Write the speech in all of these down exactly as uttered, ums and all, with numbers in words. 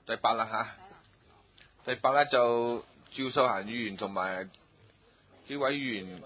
第八啦嚇，第八咧就趙秀賢議員同埋幾位議員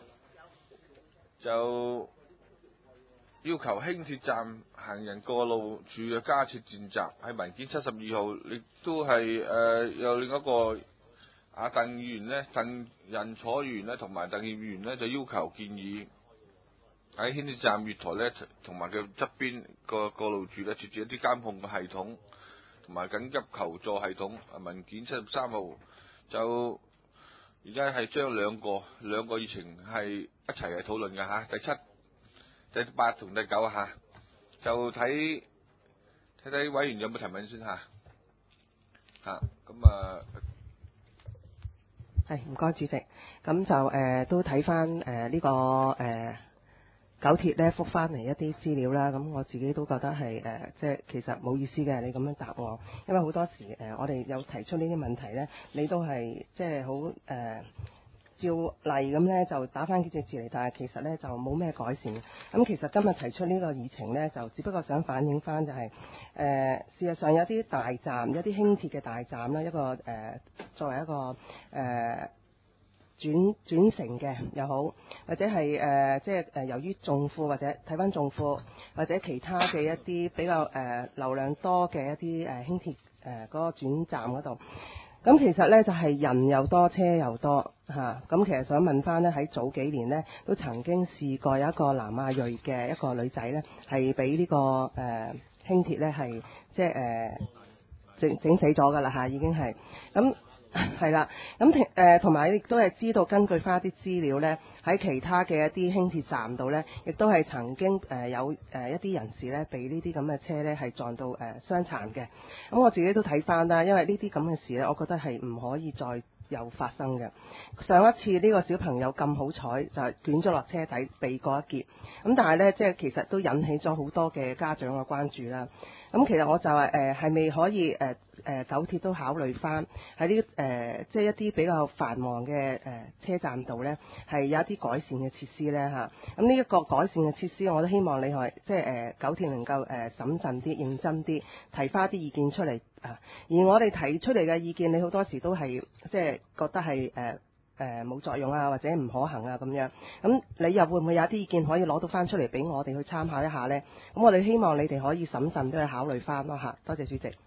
就要求輕鐵站行人過路處嘅加設電閘，喺文件七十二號，亦都係誒、呃、有另一個阿鄧議員咧，鄧仁楚議員咧，同埋鄧議員咧就要求建議喺輕鐵站月台咧，同埋佢側邊個過路處咧設置一啲監控嘅系統，同埋緊急求助系統。文件七十三號就而家係將兩個兩個議程係一齊嚟討論嘅嚇，第七、第八同第九嚇，就睇睇睇委員有冇提問先嚇嚇，咁啊係唔該主席，咁就誒、呃、都睇翻誒呢個誒。呃九鐵咧覆翻嚟一啲資料啦，咁我自己都覺得係誒、呃，即係其實冇意思嘅，你咁樣答我，因為好多時誒、呃，我哋有提出呢啲問題咧，你都係即係好誒照例咁咧就打翻幾隻字嚟，但係其實咧就冇咩改善。咁其實今日提出呢個議程咧，就只不過想反映翻就係、是、誒、呃，事實上有啲大站，有啲輕鐵嘅大站啦，一個誒、呃、作為一個誒。呃轉轉乘嘅又好，或者係誒、呃、即係誒由於重庫或者睇翻重庫或者其他嘅一啲比較誒、呃、流量多嘅一啲誒、呃、輕鐵誒嗰、呃那個轉站嗰度，咁其實咧就係、是、人又多車又多嚇，咁、啊、其實想問翻咧喺早幾年咧都曾經試過有一個南亞裔嘅一個女仔咧係俾呢、這個誒、呃、輕鐵咧係即係誒整整死咗㗎啦嚇，已經係咁。係啦，咁誒同埋亦都係知道根據翻啲資料呢，喺其他嘅一啲輕鐵站度呢，亦都係曾經誒、呃、有誒、呃、一啲人士呢，被呢啲咁嘅車呢係撞到誒、呃、傷殘嘅。咁我自己都睇翻啦，因為呢啲咁嘅事呢，我覺得係唔可以再有發生嘅。上一次呢個小朋友咁好彩就係捲咗落車底避過一劫，咁但係呢，即係其實都引起咗好多嘅家長嘅關注啦。咁其實我就係誒係咪可以誒誒、呃呃、九鐵都考慮翻喺呢誒即係一啲比較繁忙嘅誒、呃、車站度咧，係有一啲改善嘅設施咧嚇。咁呢一個改善嘅設施，我都希望你係即係誒九鐵能夠誒、呃、審慎啲、認真啲提翻啲意見出嚟啊。而我哋提出嚟嘅意見，你好多時都係即係覺得係誒誒冇作用啊，或者唔可行啊咁樣。咁你又會唔會有啲意見可以攞到翻出嚟俾我哋去參考一下咧？咁我哋希望你哋可以審慎都去考慮翻咯嚇。多謝主席。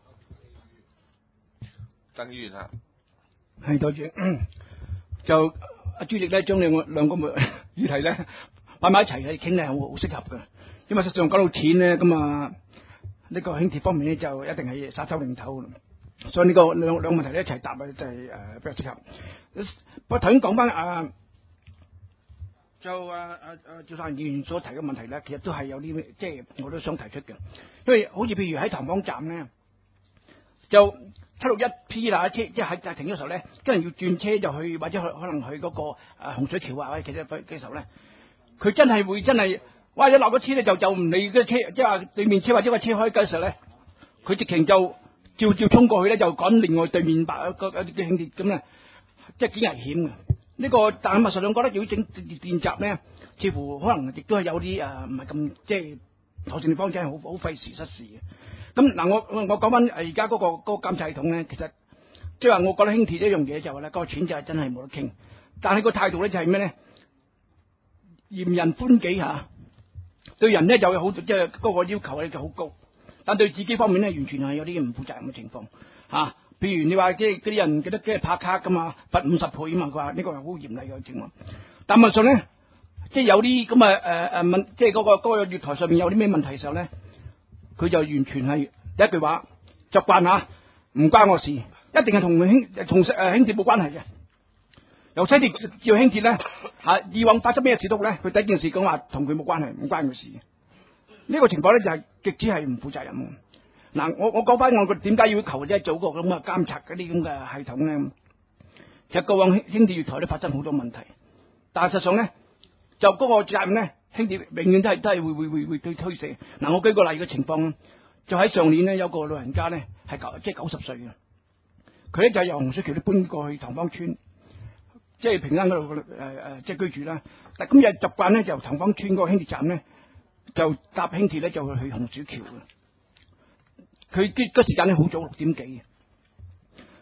鄧議員嚇， 係多謝。就阿主席咧，將兩個兩個議題咧擺埋一齊去傾咧，好好適合嘅。因為實際上講到錢咧，咁啊呢個輕鐵方面咧就一定係殺手領頭，所以呢個兩兩個問題咧一齊答啊，就係誒比較適合。不過頭先講翻啊，就啊啊啊趙生議員所提嘅問題咧，其實都係有啲即係我都想提出嘅，因為好似譬如喺塘坊站咧，就七六一 P 啦，車即係喺停嘅時候咧，跟住要轉車就去或者去可能去嗰、那個誒、啊、洪水橋啊，或者其實嘅時候咧，佢真係會真係，哇！一落個車咧就就唔理嘅車，即係話對面車或者個車開嘅時候咧，佢直情就照照衝過去咧，就趕另外對面白個啲輕鐵咁咧，即係幾危險嘅。呢、這個但係實際上覺得要整電閘咧，似乎可能亦都係有啲誒唔係咁即係妥善地方，真係好好費時失事嘅。咁嗱，我我我講翻而家嗰個嗰、那個監察系統咧，其實即係話我覺得輕鐵呢樣嘢就係咧，嗰個錢就係真係冇得傾，但係個態度咧就係咩咧？嚴人寬己嚇，對人咧就有好即係嗰個要求咧就好高，但對自己方面咧完全係有啲唔負責任嘅情況嚇、啊。譬如你話即係嗰啲人記得即係拍卡噶嘛，罰五十倍啊嘛，佢話呢個係好嚴厲嘅情況。但問上咧，即係有啲咁啊誒誒問，即係嗰個嗰、嗰個月台上面有啲咩問題嘅時候咧？佢就完全係一句話習慣嚇，唔關我事，一定係同輕同誒輕鐵冇關係嘅。由西鐵至到輕鐵咧嚇，以往發生咩事都咧，佢第一件事講話同佢冇關係，唔關佢事。呢、這個情況咧就係、是、極之係唔負責任。嗱，我我講翻我個點解要求即係做個咁嘅監察嗰啲咁嘅系統咧？其實過往輕鐵月台都發生好多問題，但係實際上咧就嗰個責任咧。輕鐵永遠都係都係會會會會對推卸。嗱，我舉個例嘅情況，就喺上年咧，有個老人家咧係九即係九十歲嘅，佢咧就係由洪水橋咧搬過去塘坊村，即係平安嗰度誒誒即係居住啦。但今日習慣咧就由塘坊村嗰個輕鐵站咧就搭輕鐵咧就去洪水橋嘅。佢啲嗰時間咧好早六點幾，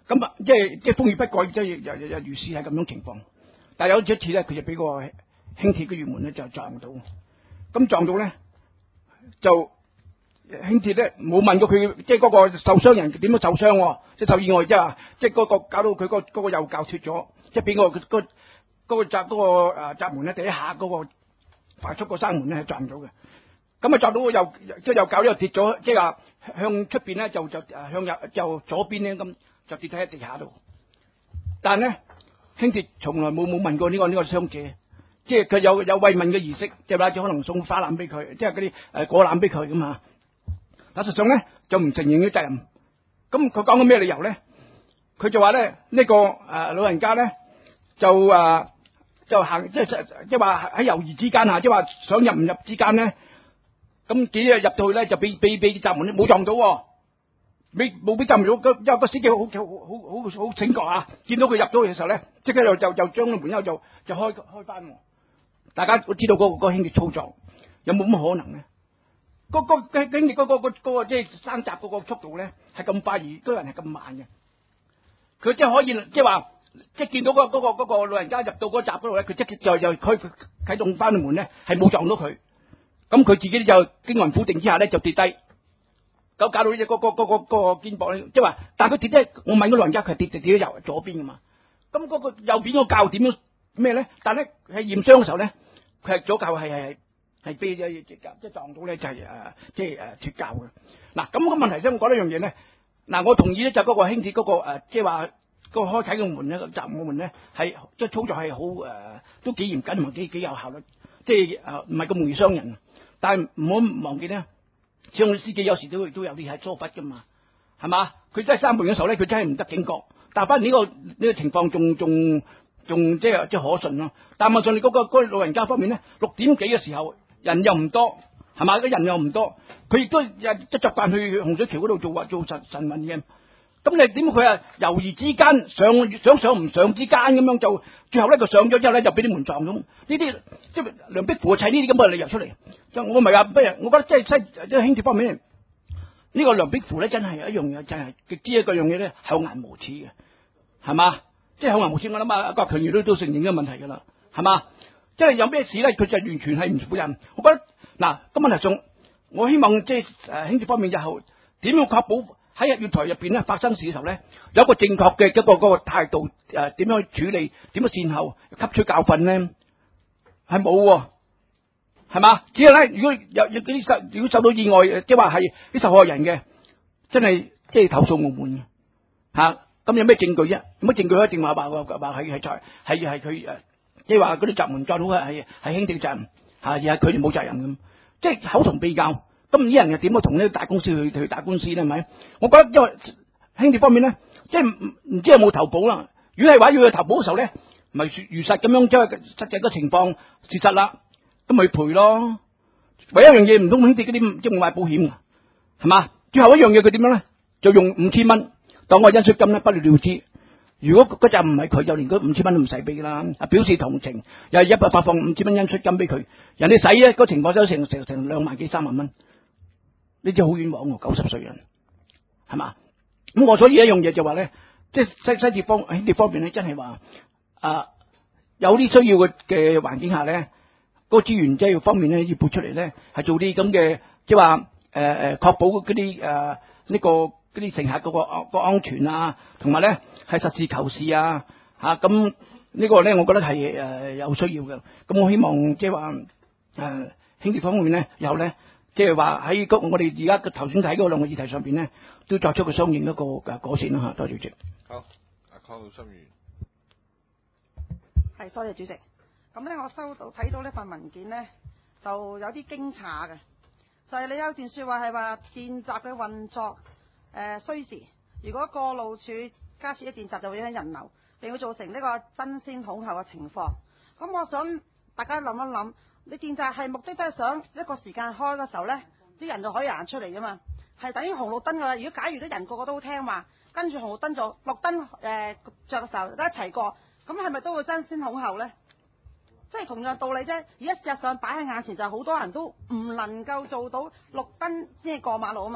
咁啊，即係即係風雨不改，即係又又又如是係咁樣情況。但係有一次咧，佢就俾個輕鐵嘅魚門咧就撞到，咁撞到咧就輕鐵咧冇問過佢，即係嗰個受傷人點樣受傷，即係受意外，即係話即係嗰個搞到佢嗰嗰個右鉸脫咗，即係俾個嗰嗰嗰個閘嗰個誒閘門咧第一下嗰個快速個閂門咧係撞到嘅。咁啊撞到個右即係右鉸又跌咗，即係話向出邊咧就就誒向右就左邊咧咁就跌喺地下度。但係咧輕鐵從來冇冇問過呢個呢個傷者，即係佢有有慰問嘅儀式，即係或者可能送花籃俾佢，即係嗰啲誒果籃俾佢咁啊。但實際上咧就唔承認嘅責任。咁佢講緊咩理由咧？佢就話咧呢個誒老人家咧就誒就行即係即係話喺猶豫之間啊，即係話想入唔入之間咧。咁幾日入到去咧，就俾俾俾閘門冇撞到，俾冇俾閘門到。因為個司機好好好好好醒覺啊！見到佢入到去嘅時候咧，即刻又就就將個門口就就開開翻。大家都知道嗰、嗰個嗰輕鐵操作有冇咁可能咧？嗰、嗰個輕鐵嗰個嗰、嗰個即係閂閘嗰個速度咧係咁快，而嗰個人係咁慢嘅。佢即係可以即係話，即係見到嗰、嗰、嗰個、嗰個老人家入到嗰閘嗰度咧，佢即刻就就開啟動翻個門咧，係冇撞到佢。咁佢自己就驚魂苦定之下咧就跌低，咁搞到呢隻嗰個嗰個嗰個肩膊咧，即係話，但係佢跌咧，我問個老人家佢跌跌跌咗右左邊噶嘛，咁嗰個右邊個鉸點樣咩咧？但係咧喺驗傷嘅時候咧，佢係左鉸係係係飛咗隻鉸，即係撞到咧就係誒即係誒脫鉸嘅。嗱咁個問題先，我講一樣嘢咧，嗱我同意咧就嗰個輕鐵嗰個誒即係話個開啟嘅門咧，閘門嘅門咧係即係操作係好誒都幾嚴謹同埋幾幾有效率，即係誒唔係咁容易傷人。但係唔好忘記咧，小巴司機有時都都有啲係疏忽噶嘛，係嘛？佢真係閂門嘅時候咧，佢真係唔得警覺。但係反而呢個呢、呢個情況仲仲仲即係即係可信咯。但係問上你嗰個嗰個老人家方面咧，六點幾嘅時候人又唔多，係嘛？啲人又唔多，佢亦都日即習慣去洪水橋嗰度做做神神運嘅。咁你點佢啊猶豫之間上想上唔上之間咁樣就最後咧佢上咗之後咧就俾啲門撞咁。呢啲即係梁碧芙砌呢啲咁嘅理由出嚟。就我唔係話不如，我覺得即係西即係輕鐵方面呢、呢個梁碧芙咧真係一樣嘢，真係極之一個樣嘢咧厚顏無恥嘅，係嘛？即係厚顏無恥，我諗啊郭強如都都承認呢個問題噶啦，係嘛？即係有咩事咧，佢就完全係唔負任。我覺得嗱，咁問題仲，我希望即係誒輕鐵方面日後點樣確保喺月台入邊咧發生事嘅時候咧，有一個正確嘅一個嗰個態度誒，點樣去處理，點樣善後，吸取教訓咧，係冇。係嘛？只係咧，如果有有啲受，如果受到意外，即係話係啲受害人嘅，真係即係投訴無門嘅吓。咁有咩證據啫？有乜證據一定話話話話係係在係係佢誒，即係話嗰啲閘門撞到係係係輕鐵責任吓，而係佢哋冇責任咁，即係口同鼻教。咁啲人又點樣同呢啲大公司去去打官司咧？係咪？我覺得因為輕鐵方面咧，即係唔唔知有冇投保啦。如果係話要去投保嘅時候咧，咪如實咁樣即係實際個情況事實啦。咁咪賠咯，唯一一樣嘢唔通輕鐵嗰啲即係冇買保險噶，係嘛？最後一樣嘢佢點樣咧？就用五千蚊當個恩恤金咧，不了了之。如果嗰陣唔係佢，就連嗰五千蚊都唔使俾噶啦。啊，表示同情，又係一百發放五千蚊恩恤金俾佢，人哋使咧嗰情況收成成成兩萬幾三萬蚊，呢啲好冤枉喎，九十歲人係嘛？咁我所以一樣嘢就話咧，即係西西鐵方輕鐵方面咧，真係話啊有啲需要嘅嘅環境下咧。嗰個資源即係方面咧，要撥出嚟咧，係做啲咁嘅，即係話誒誒，確保嗰啲誒呢個嗰啲乘客嗰個個安全啊，同埋咧係實事求是啊嚇。咁呢個咧，我覺得係誒有需要嘅。咁我希望即係話誒輕鐵方面咧，以後咧即係話喺個我哋而家個頭先睇嗰兩個議題上邊咧，都作出個相應一個誒改善啦嚇。多謝主席。 好，阿鄺心如。 係，多謝主席。咁咧，我收到睇到呢份文件咧，就有啲驚訝嘅，就係、是、你有段説話係話電閘嘅運作誒、呃、需時，如果過路處加設啲電閘就會影響人流，並會造成呢個爭先恐後嘅情況。咁我想大家諗一諗，你電閘係目的都係想一個時間開嘅時候咧，啲人就可以行出嚟噶嘛，係等於紅綠燈噶啦。如果假如啲人個個都聽話，跟住紅綠燈做綠燈誒著嘅時候都一齊過，咁係咪都會爭先恐後咧？即係同樣道理啫，而家事實上擺喺眼前就係好多人都唔能夠做到綠燈先係過馬路啊嘛。咁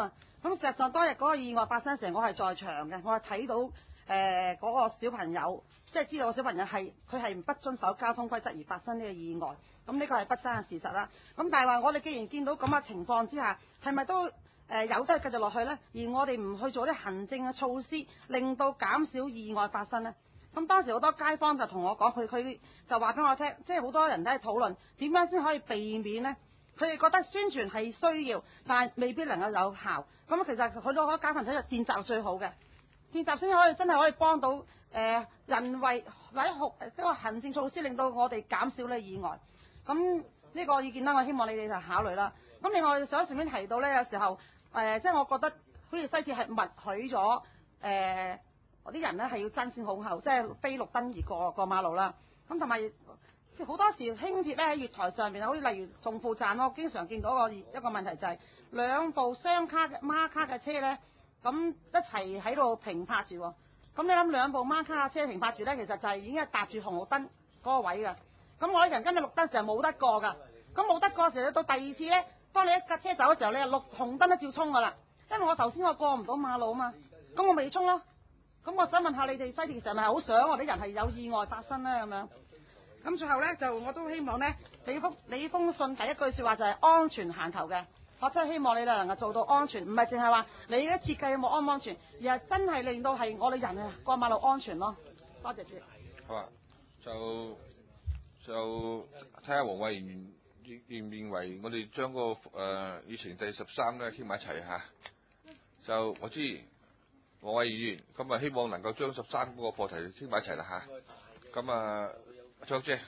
咁事實上當日嗰個意外發生時，我係在場嘅，我係睇到誒嗰、呃那個小朋友，即係知道個小朋友係佢係不遵守交通規則而發生呢個意外。咁呢個係不爭嘅事實啦。咁但係話我哋既然見到咁嘅情況之下，係咪都誒、呃、有得繼續落去呢？而我哋唔去做啲行政嘅措施，令到減少意外發生呢？咁當時好多街坊就同我講，佢佢就話俾我聽，即係好多人都係討論點樣先可以避免呢？佢哋覺得宣傳係需要，但係未必能夠有效。咁其實好多街坊睇就電閘最好嘅，電閘先可以真係可以幫到誒、呃、人為或者學即係行政措施，令到我哋減少呢意外。咁呢個意見啦，我希望你哋就考慮啦。咁另外想順便提到呢，有時候誒、呃、即係我覺得好似西鐵係默許咗誒啲人呢係要爭先恐後，即係非綠燈而過過馬路啦。咁同埋即係好多時輕鐵咧喺月台上邊，好似例如重富站，我經常見到一個一個問題就係、是、兩部雙卡嘅孖卡嘅車咧，咁一齊喺度停泊住。咁你諗兩部孖卡嘅車停泊住咧，其實就係已經係搭住紅綠燈嗰個位㗎。咁我啲人今日綠燈時候冇得過㗎。咁冇得過嘅時候，到第二次咧，當你一架車走嘅時候，你綠紅燈都照衝㗎啦。因為我頭先我過唔到馬路啊嘛，咁我咪衝咯。咁我想問下你哋西鐵其實係咪好想我啲人係有意外發生咧咁樣？咁最後咧就我都希望咧，你封你封信第一句説話就係安全行頭嘅。我真係希望你哋能夠做到安全，唔係淨係話你嘅設計有冇安唔安全，而係真係令到係我哋人啊過馬路安全咯。多謝主席。 好啊，就就睇下黃慧賢認唔認為我哋將個誒議程第十三咧傾埋一齊嚇。就我知黃慧賢議員今日希望能夠將十三嗰個課題傾埋一齊啦嚇。咁啊，張姐。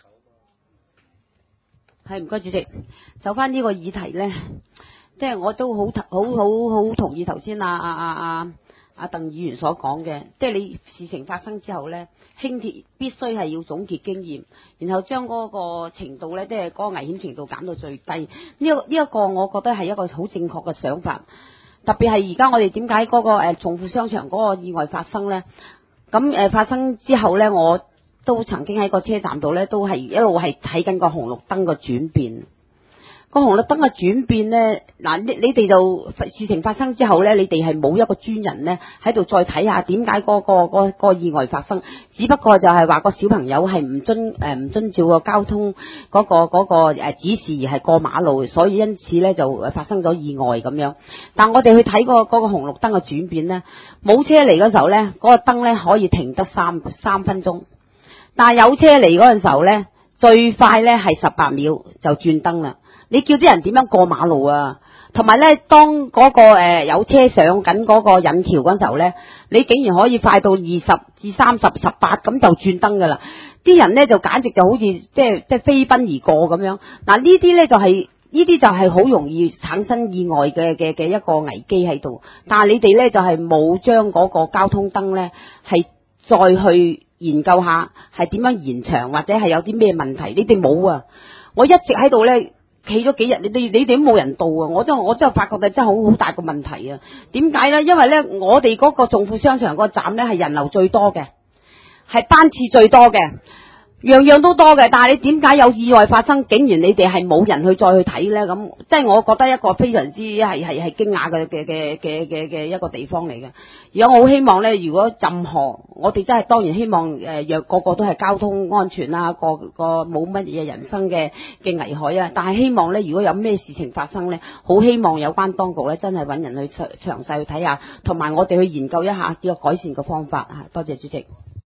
係，唔該主席，就翻呢個議題咧，即係我都好好好好同意頭先啊啊啊啊啊鄧議員所講嘅，即係你事情發生之後咧，輕鐵必須係要總結經驗，然後將嗰個程度咧，即係嗰個危險程度減到最低。呢個呢一個我覺得係一個好正確嘅想法，特別係而家我哋點解嗰個誒重富商場嗰個意外發生咧？咁誒發生之後咧，我都曾經喺個車站度咧，都係一路係睇緊個紅綠燈個轉變。個紅綠燈嘅轉變咧，嗱你你哋就事情發生之後咧，你哋係冇一個專人咧喺度再睇下點解嗰個、嗰個意外發生，只不過就係話個小朋友係唔遵誒唔遵照個交通嗰、嗰個、嗰個誒指示而係過馬路，所以因此咧就發生咗意外咁樣。但我哋去睇、嗰個嗰、嗰個紅綠燈嘅轉變咧，冇車嚟嗰時候咧，嗰、嗰個燈咧可以停得三三分鐘。但係有車嚟嗰陣時候咧，最快咧係十八秒就轉燈啦。你叫啲人點樣過馬路啊？同埋咧，當嗰、嗰個誒、呃、有車上緊嗰個引橋嗰陣時候咧，你竟然可以快到二十至三十、十八咁就轉燈噶啦。啲人咧就簡直就好似即係即係飛奔而過咁樣。嗱呢啲咧就係呢啲就係好容易產生意外嘅嘅嘅一個危機喺度。但係你哋咧就係冇將嗰個交通燈咧係再去研究下係點樣延長，或者係有啲咩問題？你哋冇啊！我一直喺度咧企咗幾日，你哋你哋都冇人到啊！我真我真係發覺真係好好大個問題啊！點解咧？因為咧我哋嗰個重富商場個站咧係人流最多嘅，係班次最多嘅。樣樣都多嘅，但係你點解有意外發生，竟然你哋係冇人去再去睇呢？咁即係我覺得一個非常之係係係驚訝嘅嘅嘅嘅嘅嘅一個地方嚟嘅。而家我好希望呢，如果任何我哋真係當然希望誒，若、呃、個個都係交通安全啦，個個冇乜嘢人生嘅嘅危害啊。但係希望呢，如果有咩事情發生呢，好希望有關當局呢真係揾人去詳詳細去睇下，同埋我哋去研究一下呢個改善嘅方法啊。多謝主席。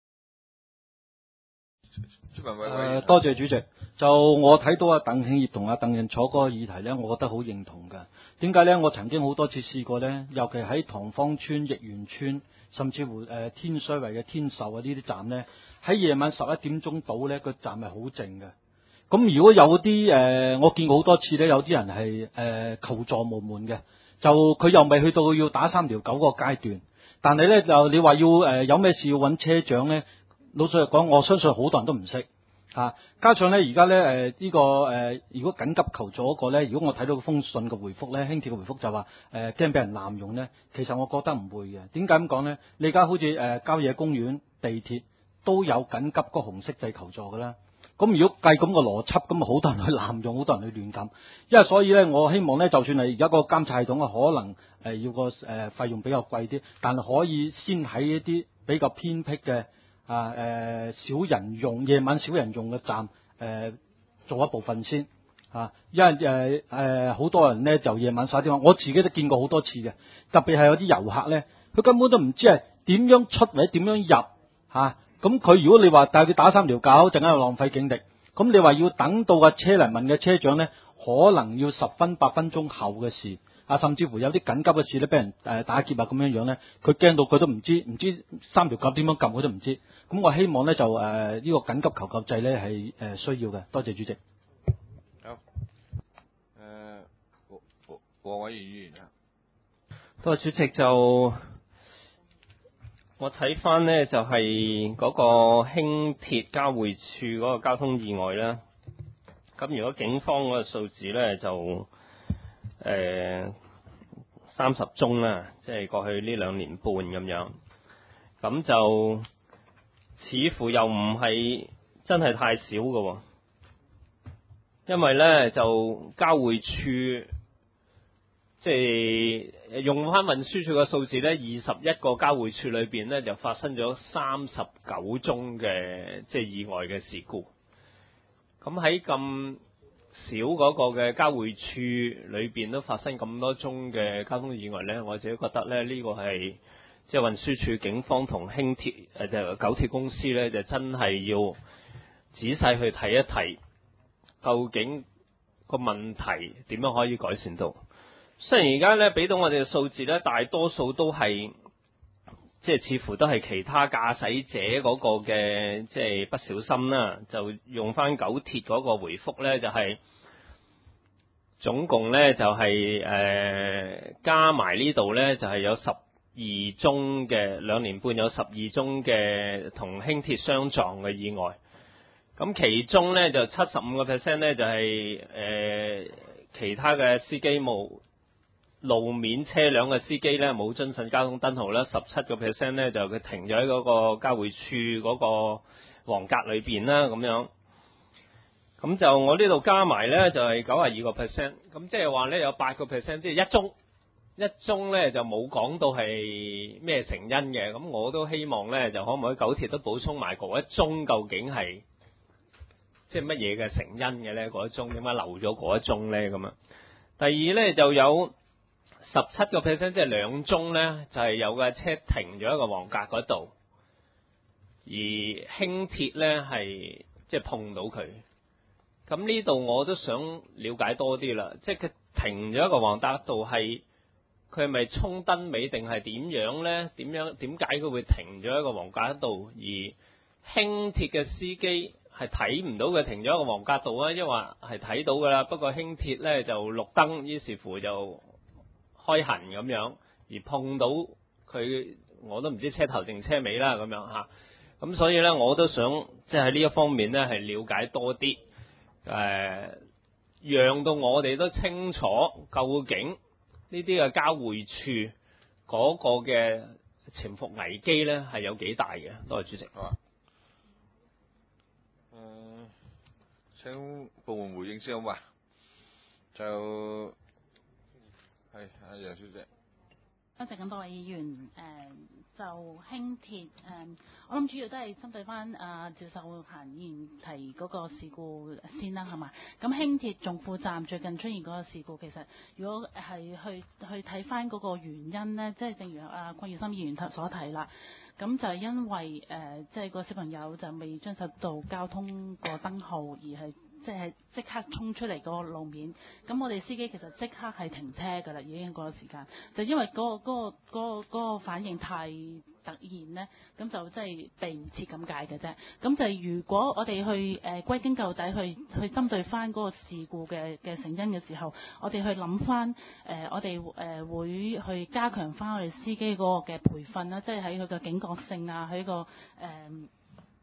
誒、呃，多謝主席。就我睇到阿鄧慶業同阿鄧潤楚嗰個議題呢，我覺得好認同㗎。點解呢？我曾經好多次試過呢，尤其喺塘坊村、逸園村，甚至乎誒、呃、天水圍嘅天秀啊呢啲站呢，喺夜晚十一點鐘到呢個站係好靜嘅。咁如果有啲誒、呃，我見過好多次呢，有啲人係誒、呃、求助無門嘅，就佢又未去到要打三條九個階段，但係呢，就你話要誒、呃、有咩事要揾車長呢？老實講，我相信好多人都唔識啊。加上咧，而家咧誒呢、這個誒、呃，如果緊急求助嗰個咧，如果我睇到封信嘅回覆咧，輕鐵嘅回覆就話誒驚俾人濫用咧，其實我覺得唔會嘅。點解咁講咧？你而家好似誒郊野公園、地鐵都有緊急個紅色掣求助㗎啦。 咁如果計咁個邏輯，咁啊好多人去濫用，好多人去亂撳。因為所以咧，我希望咧，就算係而家個監察系統啊，可能誒、呃、要個誒、呃、費用比較貴啲，但係可以先喺一啲比較偏僻嘅啊誒少人用、夜晚少人用嘅站誒、呃、做一部分先啊。因為誒誒好多人咧就夜晚耍電話，我自己都見過好多次嘅，特別係有啲遊客咧，佢根本都唔知係點樣出或者點樣入嚇。啊咁佢如果你話帶佢打三條狗，陣間又浪費警力。咁你話要等到架車嚟問嘅車長咧，可能要十分八分鐘後嘅事。啊，甚至乎有啲緊急嘅事咧，俾人誒打劫啊咁樣樣咧，佢驚到佢都唔知，唔知三條狗點樣撳佢都唔知。咁我希望咧就誒呢、呃這個緊急求救制咧係誒需要嘅。多謝主席。 好，誒、呃，黃偉賢議員啊。 多謝主席就。我睇翻呢就係、是、嗰個輕鐵交匯處嗰個交通意外啦。咁如果警方嗰個數字呢，就誒三十宗啦，即係過去呢兩年半咁樣。咁就似乎又唔係真係太少嘅，因為呢就交匯處。即係用翻運輸署嘅數字咧，二十一個交匯處裏邊咧就發生咗三十九宗嘅即係意外嘅事故。咁喺咁少嗰個嘅交匯處裏邊都發生咁多宗嘅交通意外咧，我自己覺得咧呢、這個係即係運輸署、警方同輕鐵誒就九鐵公司咧就真係要仔細去睇一睇，究竟個問題點樣可以改善到。雖然而家咧俾到我哋嘅數字咧，大多數都係即係似乎都係其他駕駛者嗰個嘅即係不小心啦，就用翻九鐵嗰個回覆咧，就係、是、總共咧就係、是、誒、呃、加埋呢度咧就係、是、有十二宗嘅兩年半有十二宗嘅同輕鐵相撞嘅意外，咁其中咧就七十五個 percent 咧就係、是、誒、呃、其他嘅司機冇。路面車輛嘅司機咧冇遵循交通燈號啦，十七個 percent 咧就佢停咗喺嗰個交匯處嗰個黃格裏邊啦，咁樣。咁就我呢度加埋咧就係九十二個 percent，咁即係話咧有八個 percent，即係一宗一宗咧就冇講到係咩成因嘅。咁我都希望咧就可唔可以九鐵都補充埋嗰一宗究竟係即係乜嘢嘅成因嘅咧？嗰一宗點解漏咗嗰一宗咧？咁啊，第二咧就有。十七個 percent 即係兩宗咧，就係、是、有架車停咗喺個黃格嗰度，而輕鐵咧係即係碰到佢。咁呢度我都想了解多啲啦，即係佢停咗一個黃格度係佢係咪衝燈尾定係點樣咧？點樣點解佢會停咗喺個黃格度？而輕鐵嘅司機係睇唔到佢停咗喺個黃格度啊，因為係睇到噶啦。不過輕鐵咧就綠燈，於是乎就開行咁樣，而碰到佢，我都唔知車頭定車尾啦咁樣嚇。咁所以咧，我都想即係喺呢一方面咧，係了解多啲，誒、呃，讓到我哋都清楚究竟呢啲嘅交匯處嗰個嘅潛伏危機咧係有幾大嘅。多謝主席。 好啊。誒、呃，請部門回應先好嘛？就。係，阿楊小姐。 多謝咁多位議員，誒、呃、就輕鐵誒、呃，我諗主要都係針對翻啊趙秀嫻議員提嗰個事故先啦，係嘛？咁輕鐵重富站最近出現嗰個事故，其實如果係去去睇翻嗰個原因咧，即係正如阿鄺耀森議員所提啦，咁就係因為誒，即、呃、係、就是、個小朋友就未遵守到交通個燈號，而係。即係即刻衝出嚟嗰個路面，咁我哋司機其實即刻係停車㗎啦，已經嗰個時間，就因為嗰、嗰個嗰、嗰個嗰、嗰個反應太突然呢，咁就真係避唔切咁解嘅啫。咁就如果我哋去誒、呃、歸根究底去去針對翻嗰個事故嘅嘅成因嘅時候，我哋去諗翻誒，我哋誒、呃、會去加強翻我哋司機嗰個嘅培訓啦，即係喺佢嘅警覺性啊，喺個誒。呃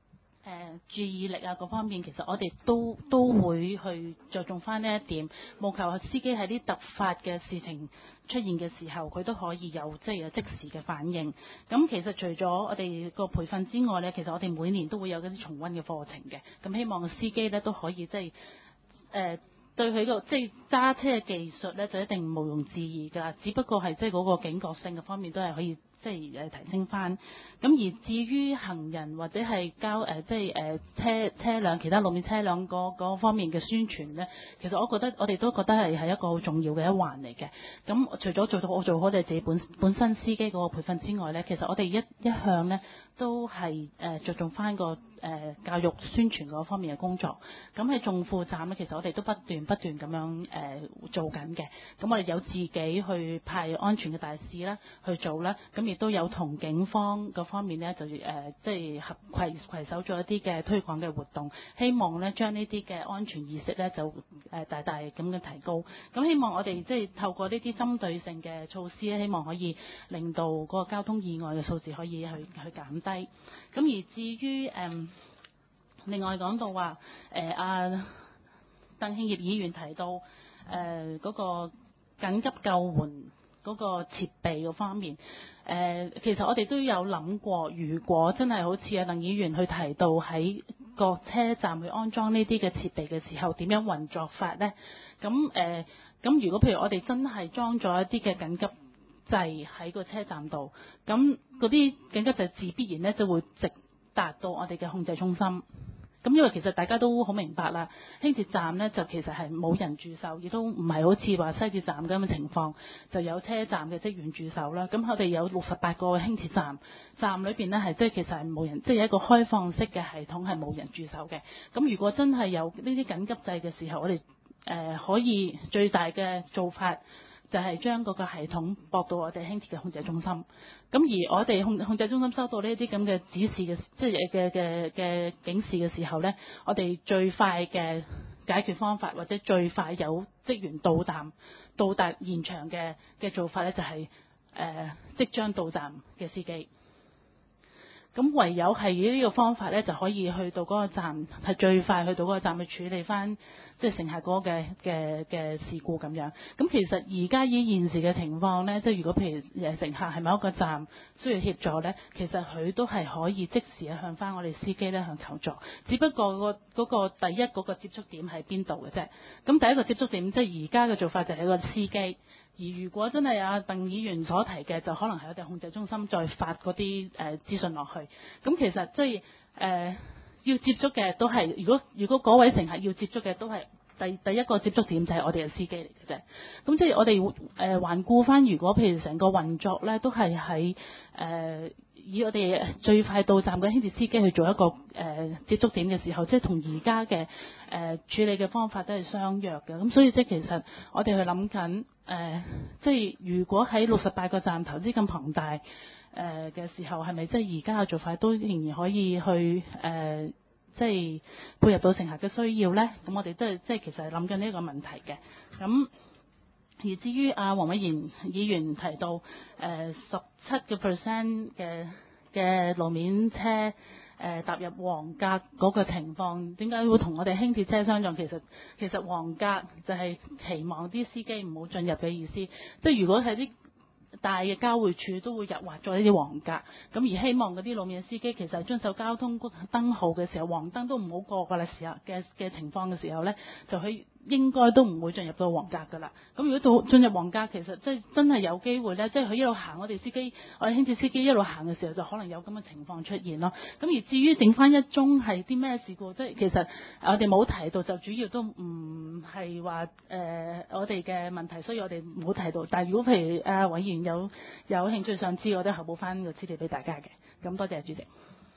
誒、呃、注意力啊各方面，其實我哋都都會去着重翻呢一點，務求司機喺啲突發嘅事情出現嘅時候，佢都可以有即係有即時嘅反應。咁其實除咗我哋個培訓之外呢，其實我哋每年都會有嗰啲重溫嘅課程嘅。咁希望司機呢都可以即係誒。呃對佢個即係揸車嘅技術咧，就一定毋庸置疑㗎。只不過係即係嗰個警覺性嘅方面都係可以即係誒提升翻。咁而至於行人或者係交誒、呃、即係誒、呃、車車輛其他路面車輛嗰嗰方面嘅宣傳咧，其實我覺得我哋都覺得係係一個好重要嘅一環嚟嘅。咁除咗做到我做好我哋自己本本身司機嗰個培訓之外咧，其實我哋一一向咧都係誒着重翻個。誒、呃、教育宣傳嗰方面嘅工作，咁喺眾庫站咧，其實我哋都不斷不斷咁樣誒、呃、做緊嘅。咁我哋有自己去派安全嘅大使啦，去做啦。咁亦都有同警方嗰方面咧，就誒、呃、即係合攜攜手做一啲嘅推廣嘅活動，希望咧將呢啲嘅安全意識咧就誒、呃、大大咁嘅提高。咁希望我哋即係透過呢啲針對性嘅措施咧，希望可以令到嗰個交通意外嘅數字可以去去減低。咁而至於誒。呃另外講到話，誒阿鄧慶業議員提到誒嗰、呃那個緊急救援嗰個設備嗰方面，誒、呃、其實我哋都有諗過，如果真係好似阿鄧議員去提到喺個車站去安裝呢啲嘅設備嘅時候，點樣運作法呢？咁誒咁如果譬如我哋真係裝咗一啲嘅緊急掣喺個車站度，咁嗰啲緊急掣自必然咧就會直達到我哋嘅控制中心。咁因為其實大家都好明白啦，輕鐵站呢就其實係冇人駐守，亦都唔係好似話西鐵站咁嘅情況，就有車站嘅職員駐守啦。咁我哋有六十八個輕鐵站，站裏邊呢係即係其實係冇人，即係一個開放式嘅系統係冇人駐守嘅。咁如果真係有呢啲緊急掣嘅時候，我哋誒、呃、可以最大嘅做法，就係將嗰個系統駁到我哋輕鐵嘅控制中心。咁而我哋控控制中心收到呢啲咁嘅指示嘅，即係嘅嘅嘅警示嘅時候呢，我哋最快嘅解決方法或者最快有職員到站到達現場嘅嘅做法呢，就係、是、誒、呃、即將到站嘅司機。咁唯有係呢個方法呢，就可以去到嗰個站，係最快去到嗰個站去處理翻即係乘客嗰個嘅嘅嘅事故咁樣。咁其實而家以現時嘅情況呢，即係如果譬如誒乘客係某一個站需要協助呢，其實佢都係可以即時向翻我哋司機呢向求助。只不過、嗰個嗰、嗰個第一嗰個接觸點喺邊度嘅啫。咁第一個接觸點即係而家嘅做法就係一個司機。而如果真係阿鄧議員所提嘅，就可能係我哋控制中心再發嗰啲誒資訊落去。咁其實即係誒要接觸嘅都係，如果如果嗰位乘客要接觸嘅都係第第一個接觸點就係我哋嘅司機嚟嘅啫。咁即係我哋誒環顧翻，如果譬如成個運作咧，都係喺誒以我哋最快到站嘅輕鐵司機去做一個誒、呃、接觸點嘅時候，即係同而家嘅誒處理嘅方法都係相若嘅。咁所以即係其實我哋去諗緊誒，即係如果喺六十八個站投資咁龐大誒嘅、呃、時候，係咪即係而家嘅做法都仍然可以去誒、呃、即係配合到乘客嘅需要咧？咁我哋都係即係其實係諗緊呢一個問題嘅。咁而至於阿黃偉賢議員提到誒十七個 percent 嘅嘅路面車誒、呃、踏入黃格嗰個情況，點解會同我哋輕鐵車相撞？其實其實黃格就係期望啲司機唔好進入嘅意思，即係如果係啲大嘅交匯處都會入劃咗呢啲黃格，咁而希望嗰啲路面司機其實係遵守交通燈號嘅時候，黃燈都唔好過㗎啦時候嘅嘅情況嘅時候呢，就去。應該都唔會進入到黃格㗎啦。咁如果到進入黃格，其實即係真係有機會咧，即係佢一路行，我哋司機，我哋輕鐵司機一路行嘅時候，就可能有咁嘅情況出現咯。咁而至於剩翻一宗係啲咩事故，即係其實我哋冇提到，就主要都唔係話誒我哋嘅問題，所以我哋冇提到。但係如果譬如啊委員有有興趣想知，我都後補翻個資料俾大家嘅。咁多謝主席。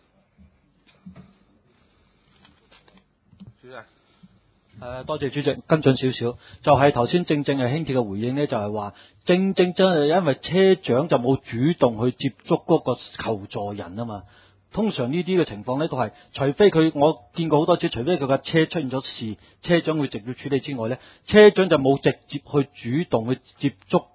主席。 誒、呃，多謝主席跟進少少，就係頭先正正係輕鐵嘅回應呢，就係、是、話正正真係因為車長就冇主動去接觸嗰個求助人啊嘛。通常呢啲嘅情況呢，都係除非佢，我見過好多次，除非佢架車出現咗事，車長會直接處理之外呢，車長就冇直接去主動去接觸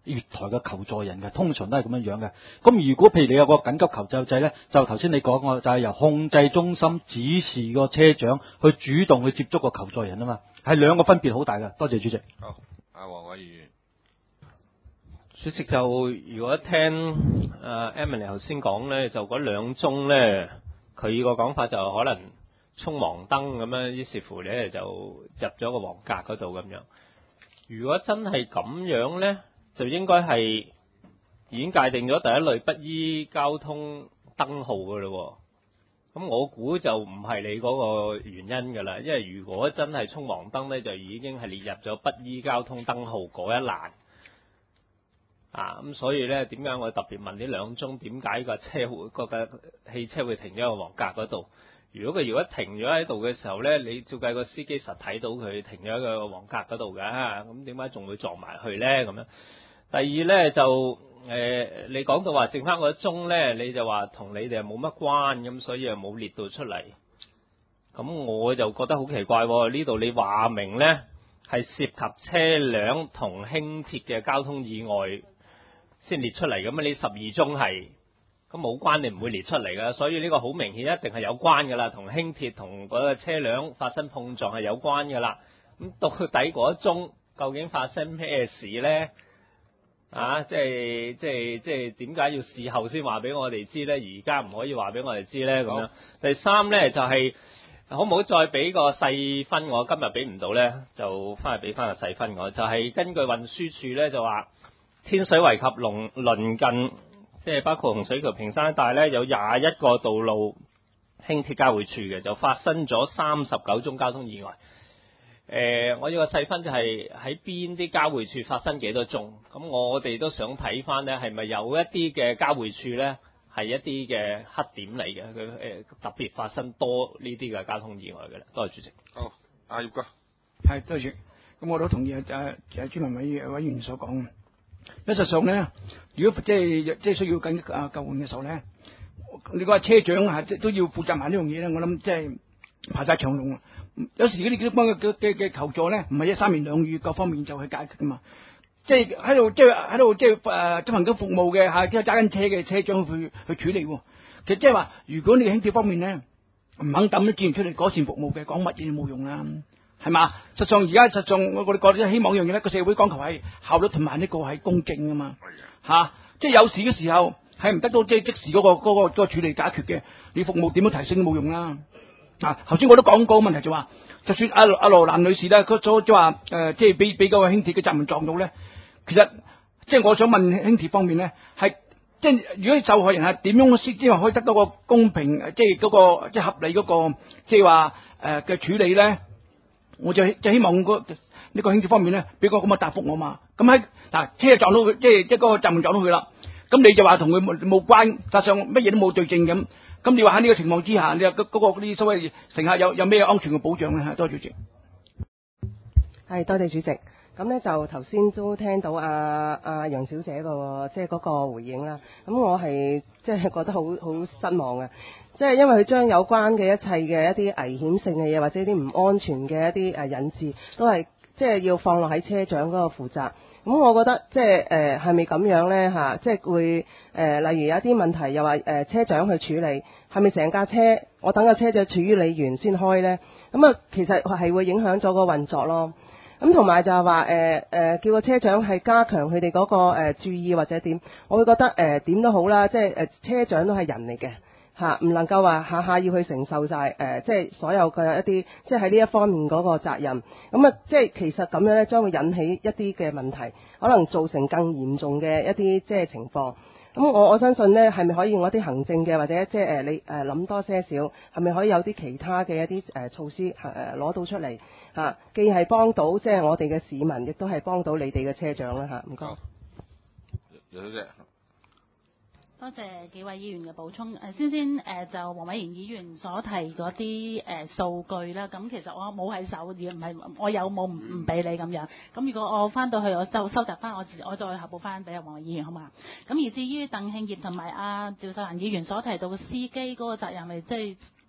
月台嘅求助人嘅，通常都係咁樣樣嘅。咁如果譬如你有個緊急求救掣咧，就頭先你講過，就係由控制中心指示個車長去主動去接觸個求助人啊嘛，係兩個分別好大嘅。多謝主席。 好，阿黃偉議員。 主席就如果聽誒 Emily 頭先講咧，就嗰兩宗咧，佢個講法就可能衝黃燈咁樣，於是乎咧就入咗個黃格嗰度咁樣。如果真係咁樣咧，就應該係已經界定咗第一類不依交通燈號噶咯。咁我估就唔係你嗰個原因噶啦，因為如果真係衝黃燈咧，就已經係列入咗不依交通燈號嗰一欄。啊，咁所以咧，點解我特別問呢兩宗？點解個車會個個汽車會停咗喺個黃格嗰度？如果佢如果停咗喺度嘅時候咧，你照計個司機實睇到佢停咗喺個黃格嗰度㗎，咁點解仲會撞埋去咧？咁樣。第二咧就誒、呃，你講到話剩翻嗰一宗咧，你就話同你哋冇乜關，咁所以又冇列到出嚟。咁我就覺得好奇怪喎，呢度你話明咧係涉及車輛同輕鐵嘅交通意外先列出嚟，咁啊你十二宗係咁冇關，你唔會列出嚟噶，所以呢個好明顯一定係有關噶啦，同輕鐵同嗰個車輛發生碰撞係有關噶啦。咁到底嗰一宗究竟發生咩事咧？啊，即係即係即係點解要事後先話俾我哋知咧？而家唔可以話俾我哋知咧？咁樣。第三咧就係、是、可唔可以再俾個細分我？今日俾唔到咧，就翻去俾翻個細分我。就係、是、根據運輸署咧就話。天水圍及鄰鄰近，即係包括洪水橋、屏山一帶咧，有廿一個道路輕鐵交匯處嘅，就發生咗三十九宗交通意外。誒、呃，我要個細分就係喺邊啲交匯處發生幾多宗？咁我哋都想睇翻咧，係咪有一啲嘅交匯處咧係一啲嘅黑點嚟嘅？佢誒、呃、特別發生多呢啲嘅交通意外嘅咧。多謝主席。 好，阿葉哥。 係，多謝。咁我都同意啊，就係就係朱文委委員所講。事實上咧，如果即係即係需要緊啊救援嘅時候咧，你話車長啊，即都要負責埋呢樣嘢咧。我諗即係排晒長龍啊！有時嗰啲啲幫嘅嘅嘅求助咧，唔係一三言兩語各方面就去解決噶嘛。即係喺度即係喺度即係誒執行緊服務嘅嚇，即係揸緊車嘅車長去去處理。其實即係話，如果你輕鐵方面咧唔肯抌啲資源出嚟改善服務嘅，講乜嘢都冇用啦。係嘛？實際上而家實際上我我哋覺得希望一樣嘢咧，個社會講求係效率同埋呢個係公正啊嘛。嚇、啊，即係有事嘅時候係唔得到即係即時嗰、嗰個嗰、嗰個嗰、嗰個處理解決嘅，你服務點樣提升都冇用啦。啊，頭先我都講過個問題就話，就算阿阿羅蘭女士咧，佢所即係話誒，即係俾俾嗰個輕鐵嘅閘門撞到咧，其實即係我想問輕鐵方面咧，係即係如果受害人係點樣先即係可以得到個公平，即係嗰、嗰個即係合理嗰、嗰個即係話誒嘅處理咧？我就就希望個呢個輕鐵方面咧，俾個咁嘅答覆我嘛。咁喺嗱車撞到佢，即係即係嗰個閘門撞到佢啦。咁你就話同佢冇冇關，實際上乜嘢都冇對證咁。咁你話喺呢個情況之下，你話嗰嗰個啲所謂乘客有有咩安全嘅保障咧？多謝主席。 係多謝主席。咁咧就頭先都聽到阿阿楊小姐個即係嗰個回應啦。咁我係即係覺得好好失望嘅。即係因為佢將有關嘅一切嘅一啲危險性嘅嘢，或者啲唔安全嘅一啲誒引致，都係即係要放落喺車長嗰個負責。咁我覺得即係誒係咪咁樣咧嚇？即係會誒、呃，例如有一啲問題又話誒、呃、車長去處理，係咪成架車我等個車就處於理完先開咧？咁啊，其實係會影響咗個運作咯。咁同埋就係話誒誒，叫個車長係加強佢哋嗰個、呃、注意或者點，我會覺得誒點、呃、都好啦，即係誒、呃、車長都係人嚟嘅。嚇，唔能夠話下下要去承受晒誒、呃，即係所有嘅一啲，即係喺呢一方面嗰個責任。咁啊，即係其實咁樣咧，將會引起一啲嘅問題，可能造成更嚴重嘅一啲即係情況。咁我我相信咧，係咪可以用一啲行政嘅或者即係誒你誒諗多些少，係咪可以有啲其他嘅一啲誒措施誒攞到出嚟嚇？既係幫到即係我哋嘅市民，亦都係幫到你哋嘅車長啦嚇。唔該。 有嘅。 多謝幾位議員嘅補充。誒先先誒就黃偉賢議員所提嗰啲誒數據啦，咁其實我冇喺手，而唔係我有冇唔唔俾你咁樣。咁如果我翻到去，我就收集翻，我我再核補翻俾阿黃偉議員好嘛？咁而至於鄧慶業同埋阿趙秀蘭議員所提到嘅司機嗰個責任，咪即係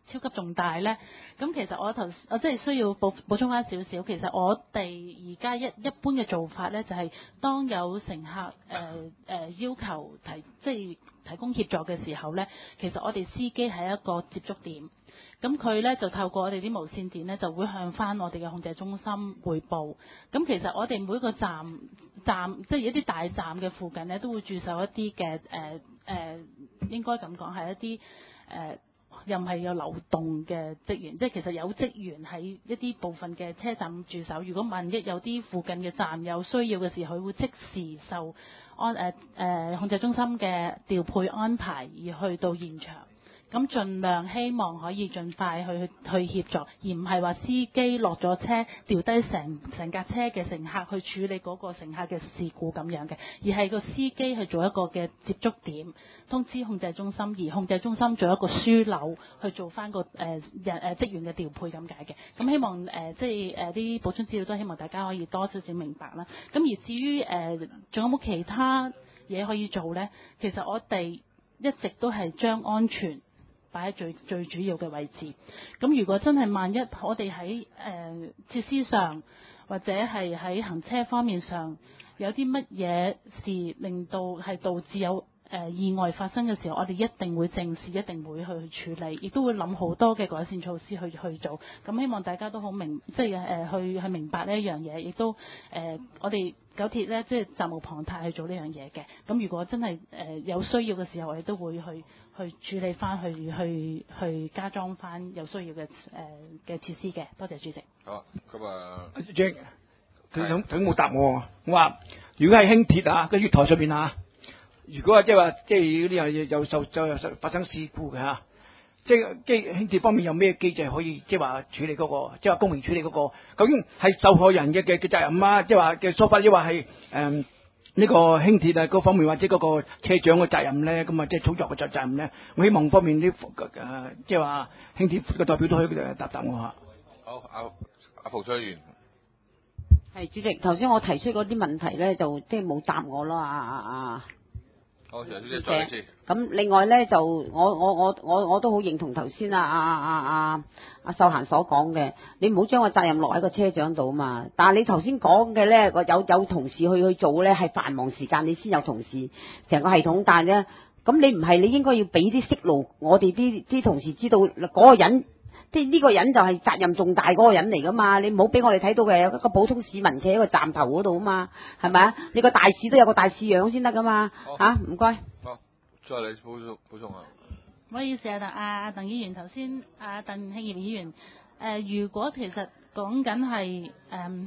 超級重大呢？咁其實我頭我即係需要補補充翻少少。其實我哋而家一一般嘅做法呢，就係、是、當有乘客誒誒、呃呃、要求提即係提供協助嘅時候呢，其實我哋司機係一個接觸點。咁佢呢就透過我哋啲無線電呢，就會向翻我哋嘅控制中心匯報。咁其實我哋每個站站即係一啲大站嘅附近呢，都會駐守一啲嘅誒誒，應該咁講係一啲誒。呃又唔係有流動嘅職員，即係其實有職員喺一啲部分嘅車站駐守。如果萬一有啲附近嘅站有需要嘅時候，佢會即時受安誒誒、呃、控制中心嘅調配安排而去到現場。咁盡量希望可以盡快去去協助，而唔係話司機落咗車掉低成成架車嘅乘客去處理嗰個乘客嘅事故咁樣嘅，而係個司機去做一個嘅接觸點，通知控制中心，而控制中心做一個樞紐去做翻個誒人誒職員嘅調配咁解嘅。咁希望誒、呃、即係誒啲補充資料都希望大家可以多少少明白啦。咁而至於誒仲有冇其他嘢可以做呢？其實我哋一直都係將安全擺喺最最主要嘅位置。咁如果真係萬一我哋喺誒設施上或者係喺行車方面上有啲乜嘢事令到係導致有誒、呃、意外發生嘅時候，我哋一定會正視，一定會去處理，亦都會諗好多嘅改善措施去去做。咁希望大家都好明，即係誒、呃、去去明白呢一樣嘢，亦都誒、呃、我哋九鐵咧即係責無旁貸去做呢樣嘢嘅。咁如果真係誒、呃、有需要嘅時候，我哋都會去去處理翻，去去去加裝翻有需要嘅誒嘅設施嘅。多謝主席。 好，咁啊 Jack，佢想佢冇答我。我話如果係輕鐵啊，個月台上邊啊，如果即係話即係呢樣嘢有受就有發生事故嘅嚇，即係機輕鐵方面有咩機制可以即係話處理嗰、嗰個，即係話公平處理嗰、嗰個，究竟係受害人嘅嘅嘅責任啊，即係話嘅疏忽，抑或係誒呢個輕鐵啊嗰方面或者嗰個車長嘅責任咧，咁啊即係操作嘅責責任咧，我希望方面啲誒、呃、即係話輕鐵嘅代表都可以答答我下。 好，阿阿蒲翠園。 係主席，頭先我提出嗰啲問題咧，就即係冇答我咯，啊啊啊！ 好，楊小姐再一次。 咁另外咧，就我我我我我都好認同頭先啊啊啊啊阿秀嫻所講嘅，你唔好將個責任落喺個車長度嘛。但係你頭先講嘅咧，個有有同事去去做咧，係繁忙時間你先有同事成個系統，但係咧，咁你唔係你應該要俾啲息路，我哋啲啲同事知道嗰個人。即係呢個人就係責任重大嗰個人嚟噶嘛，你唔好俾我哋睇到嘅有一個普通市民企喺個站頭嗰度啊嘛，係咪啊？你個大使都有個大使樣先得噶嘛，嚇唔該。好， 再嚟補充補充啊。 唔好意思啊，鄧阿鄧議員頭先，阿鄧慶業議員，誒、呃、如果其實講緊係誒，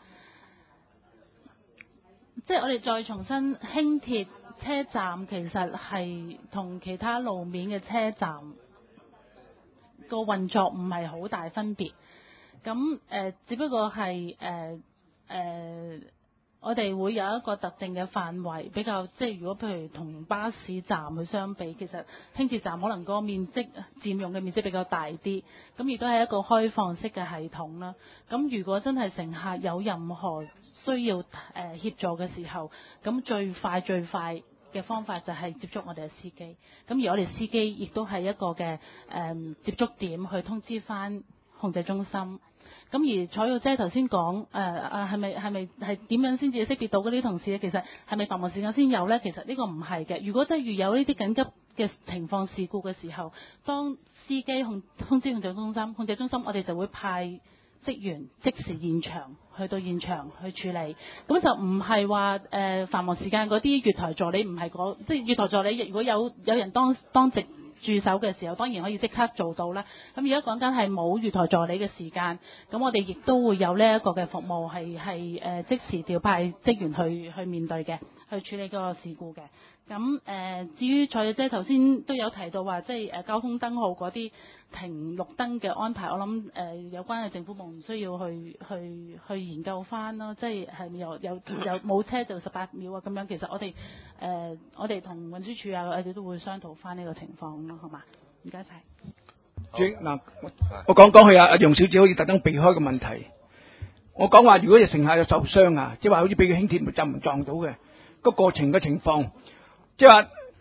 即係我哋再重新輕鐵車站其實係同其他路面嘅車站個運作唔係好大分別，咁誒、呃，只不過係誒誒，我哋會有一個特定嘅範圍，比較即係如果譬如同巴士站去相比，其實輕鐵站可能個面積佔用嘅面積比較大啲，咁亦都係一個開放式嘅系統啦。咁如果真係乘客有任何需要誒、呃、協助嘅時候，咁最快最快嘅方法就係接觸我哋嘅司機，咁而我哋司機亦都係一個嘅誒、嗯、接觸點去通知翻控制中心。咁而彩玉姐頭先講誒啊係咪係咪係點樣先至識別到嗰啲同事咧？其實係咪繁忙時間先有咧？其實呢個唔係嘅。如果真係遇有呢啲緊急嘅情況事故嘅時候，當司機控通知控制中心，控制中心我哋就會派職員即時現場去到現場去處理，咁就唔係話誒繁忙時間嗰啲月台助理唔係嗰，即係月台助理如果有有人當當值駐守嘅時候，當然可以即刻做到啦。咁而家講緊係冇月台助理嘅時間，咁我哋亦都會有呢一個嘅服務係係誒即時調派職員去去面對嘅，去處理嗰個事故嘅。咁誒、呃，至於蔡小姐頭先都有提到話，即係誒交通燈號嗰啲停綠燈嘅安排，我諗誒、呃、有關嘅政府部門需要去去去研究翻咯，即係係咪有有有冇車就十八秒啊咁樣。其實我哋誒、呃、我哋同運輸署啊，我哋都會商討翻呢個情況咯，好嘛？唔該晒。 嗱，我講講佢啊，阿楊小姐好似特登避開個問題。我講話如果有乘客有受傷啊，即係話好似俾佢輕鐵就唔撞到嘅個過程嘅情況。即係話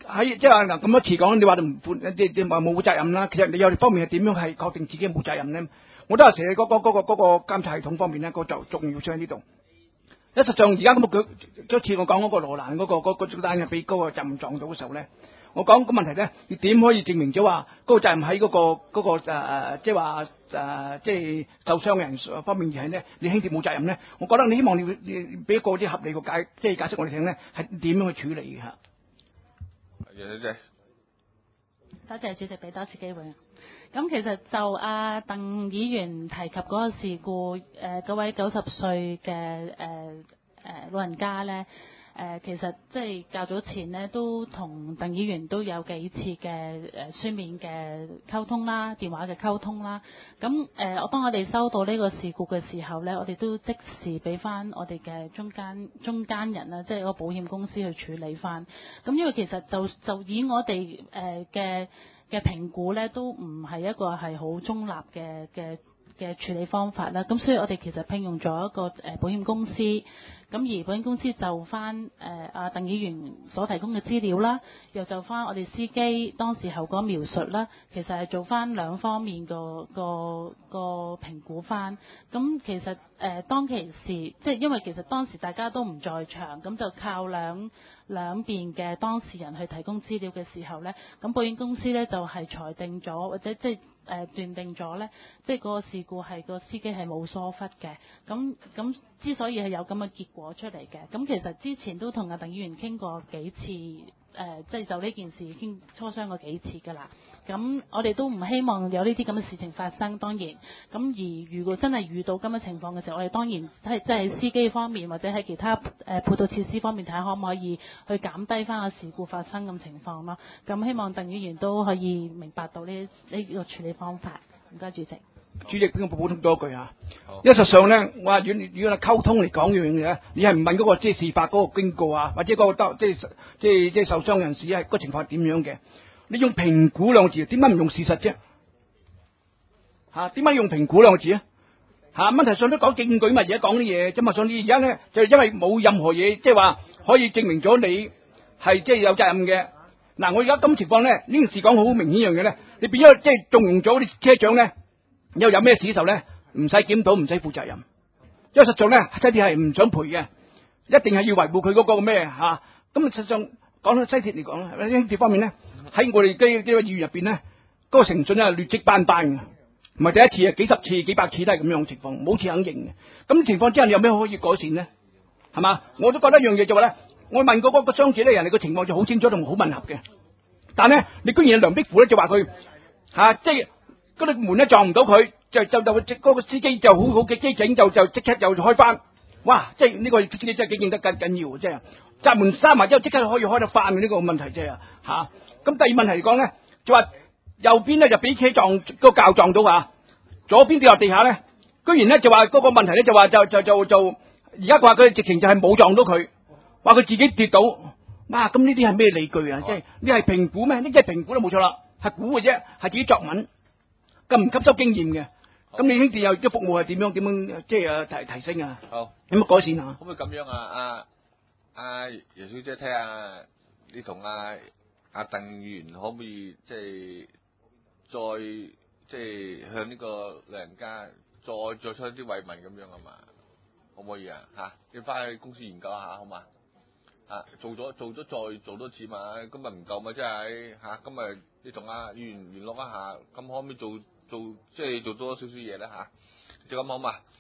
喺即係話嗱咁多次講，你話就唔負即即話冇責任啦。其實你有方面係點樣係確定自己冇責任咧？我都係成日嗰個嗰個嗰個監察系統方面咧，個就重要性喺呢度。一實上而家咁佢一次我講嗰個羅蘭嗰個嗰嗰單嘅被告嘅責任撞到嘅時候咧，我講個問題咧，你點可以證明咗話嗰個責任喺嗰個嗰個誒誒即係話誒即係受傷嘅人方面而係咧，你輕鐵冇責任咧？我覺得你希望你你俾一個啲合理嘅解即係解釋我哋聽咧，係點樣去處理嘅嚇？ 楊小姐， 多謝主席俾多次機會。咁其實就阿鄧議員提及嗰個事故，誒、呃、嗰位九十歲嘅誒誒老人家咧，誒、呃、其實即係較早前咧都同鄧議員都有幾次嘅誒、呃、書面嘅溝通啦，電話嘅溝通啦。咁誒、呃，我當我哋收到呢個事故嘅時候咧，我哋都即時俾翻我哋嘅中間中間人啦，即係個保險公司去處理翻。咁因為其實就就以我哋誒嘅嘅評估咧，都唔係一個係好中立嘅嘅嘅處理方法啦。咁所以我哋其實聘用咗一個誒保險公司，咁而保險公司就翻誒阿鄧議員所提供嘅資料啦，又就翻我哋司機當時候嗰描述啦，其實係做翻兩方面個個個評估翻。咁其實誒、呃、當其時，即係因為其實當時大家都唔在場，咁就靠兩兩邊嘅當事人去提供資料嘅時候咧，咁保險公司咧就係、是、裁定咗，或者即係誒斷定咗咧，即係嗰個事故係個司機係冇疏忽嘅。咁咁之所以係有咁嘅結果出嚟嘅，咁其實之前都同阿鄧議員傾過幾次，誒、呃、即係就呢件事已經磋商過幾次㗎啦。咁我哋都唔希望有呢啲咁嘅事情發生，當然。咁而如果真係遇到咁嘅情況嘅時候，我哋當然係即係司機方面或者喺其他誒配套設施方面睇下可唔可以去減低翻個事故發生咁情況咯。咁希望鄧議員都可以明白到呢呢個處理方法。唔該，主席。 主席，俾我補充多一句啊。一實上咧，我話如果如果係溝通嚟講樣嘢咧，你係唔問嗰個即係事發嗰個經過啊，或者嗰個即係即係即係受傷人士係個情況係點樣嘅？你用評估兩個字，點解唔用事實啫？吓、啊，點解用評估兩個字啊？吓，問題上都講證據乜嘢，講啲嘢啫嘛。上你而家咧就因為冇任何嘢，即係話可以證明咗你係即係有責任嘅。嗱、啊，我而家咁情況咧，呢件事講好明顯一樣嘢咧，你變咗即係縱容咗啲車長咧，又有咩事時候咧，唔使檢討，唔使負責任。因為實上咧，西鐵係唔想賠嘅，一定係要維護佢嗰個咩吓。咁啊，實上講到西鐵嚟講咧，輕鐵方面咧。喺我哋嘅呢個議員入邊咧，嗰、那個誠信咧劣跡斑斑嘅，唔係第一次啊，幾十次、幾百次都係咁樣嘅情況，冇次肯認嘅。咁情況之下，你有咩可以改善咧？係嘛？我都覺得一樣嘢就話咧，我問過嗰個傷者咧，人哋個情況就好清楚同好吻合嘅。但係咧，你居然係梁碧富咧就話佢吓，即係嗰啲門咧撞唔到佢，就就就嗰、那個司機就好好嘅機警，就就即刻又開翻。哇！即係呢個司機真係幾勁得緊緊要，即係閘門閂埋之後，即刻可以開得翻嘅呢個問題啫吓。咁第二問題嚟講咧，就話右邊咧就俾車撞個教撞到啊，左邊跌落地下咧，居然咧就話嗰個問題咧就話就就就就而家話佢直情就係冇撞到佢，話佢自己跌到。哇！咁呢啲係咩理據啊？即係呢係評估咩？呢啲係評估都冇錯啦，係估嘅啫，係自己作文，咁唔吸收經驗嘅。咁你兄弟又啲服務係點樣點樣即係提提升啊？ 好， 有乜改善啊？ 可唔可以咁樣啊？阿阿楊小姐睇下，你同阿阿鄧議員可唔可以即係再即係向呢個老人家再作出一啲慰問咁樣啊嘛？可唔可以啊？吓、啊，你翻去公司研究下好嘛？啊，做咗做咗再做多次嘛？今日唔夠嘛？即係吓，今日你同阿議員聯絡一下，咁可唔可以做做即係做多少少嘢咧吓？就咁好嘛？